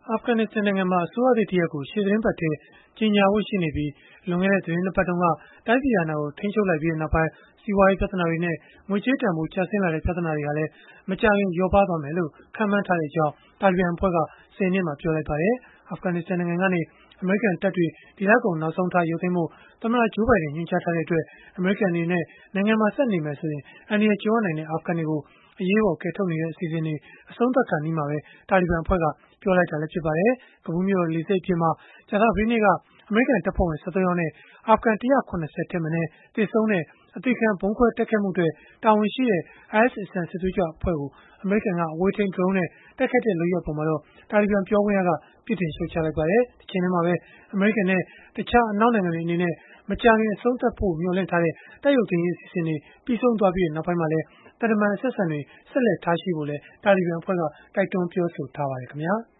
အာဖဂန်နစ္စတန်နိုင်ငံမှာ အစိုးရသစ်တရပ်ကို ရှေ့သီတင်းပတ်ထဲ ကြေညာဖို့ရှိနေပြီး၊ လွန်ခဲ့တဲ့ သီတင်း 2 ပတ်တုန်းက တိုင်းပြည်အာဏာကို ထိန်းချုပ်လိုက်ပြီးနောက်ပိုင်း စီးပွားရေး ပြဿနာတွေနဲ့ ငွေကြေးတန်ဘိုး ကျဆင်းလာတဲ့ ပြဿနာတွေဟာလည်း မကြာခင် လျော့ပါးသွားမယ်လို့ ခန့်မှန်းထားကြောင်း တာလီဘန်အဖွဲ့က စနေနေ့မှာ ပြောလိုက်ပါတယ်။ အာဖဂန်နစ္စတန်နိုင်ငံကနေ အမေရိကန်တပ်တွေ ဒီလကုန် နောက်ဆုံးထား ရုပ်သိမ်းဖို့ သမ္မတ Joe Biden ညွှန်ကြားထားတဲ့အတွက် အမေရိကန်အနေနဲ့ နိုင်ငံမှာ ဆက်နေမယ်ဆိုရင် အန္တရာယ်ကြုံရနိုင်တဲ့ အာဖဂန်တွေကို အရေးပေါ် ကယ်ထုတ်နေတဲ့ အစီအစဉ်တွေ အဆုံးသတ်ခါနီးမှာပဲ တာလီဘန်အဖွဲ့က ပြောလိုက်တာလည်း ဖြစ်ပါတယ်။ ကဘူးမြို့တော် လေဆိပ်အပြင်မှာ ကြာသပတေးနေ့က အမေရိကန်တပ်ဖွဲ့ဝင် ၁၃ ယောက်နဲ့ အာဖဂန် ၁၇၀ ထက်မနည်း သေဆုံးတဲ့ အသေခံဗုံးခွဲတိုက်ခိုက်မှုအတွက် တာဝန်ရှိတဲ့ IS အစ္စလာမ်စစ်သွေးကြွအဖွဲ့ကို အမေရိကန်က အဝေးထိန်း Drone နဲ့ တိုက်ခိုက်တဲ့ လုပ်ရပ်အပေါ်မှာတော့ တာလီဘန်ပြောခွင့်ရက ပြစ်တင်ရှုတ်ချလိုက်ပါတယ်။ တချိန်တည်းမှာပဲ အမေရိကန်နဲ့ တခြားအနောက်နိုင်ငံတွေ အနေနဲ့ မကြာခင် အဆုံးသတ်ဖို့ မျှော်လင့်ထားတဲ့ တပ်ရုပ်သိမ်းရေး အစီအစဉ်တွေ ပြီးဆုံးသွားပြီး နောက်ပိုင်းမှာလည်း သံတမန် အဆက်အဆံတွေ ဆက်လက်ထားရှိဖို့လည်း တာလီဘန်အဖွဲ့က တိုက်တွန်းပြောဆိုထားပါတယ်။